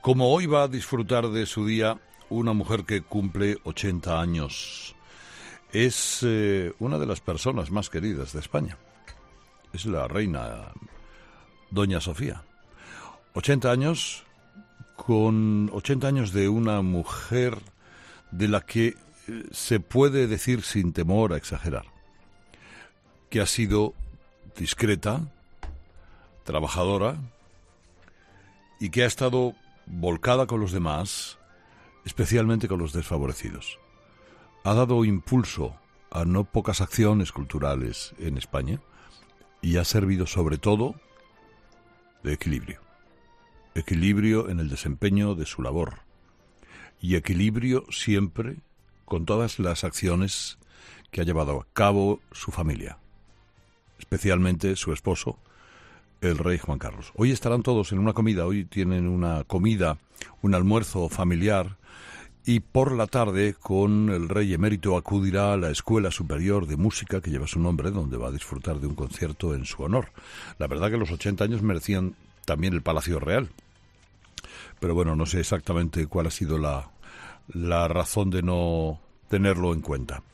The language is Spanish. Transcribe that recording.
Como hoy va a disfrutar de su día una mujer que cumple 80 años. Es una de las personas más queridas de España. Es la reina Doña Sofía. 80 años, con 80 años de una mujer de la que se puede decir sin temor a exagerar, que ha sido discreta, trabajadora y que ha estado volcada con los demás, especialmente con los desfavorecidos. Ha dado impulso a no pocas acciones culturales en España y ha servido sobre todo de equilibrio. Equilibrio en el desempeño de su labor y equilibrio siempre con todas las acciones que ha llevado a cabo su familia, especialmente su esposo, el rey Juan Carlos. Hoy estarán todos en una comida, hoy tienen una comida, un almuerzo familiar, y por la tarde con el rey emérito acudirá a la Escuela Superior de Música que lleva su nombre, donde va a disfrutar de un concierto en su honor. La verdad que los 80 años merecían también el Palacio Real, pero bueno, no sé exactamente cuál ha sido la razón de no tenerlo en cuenta.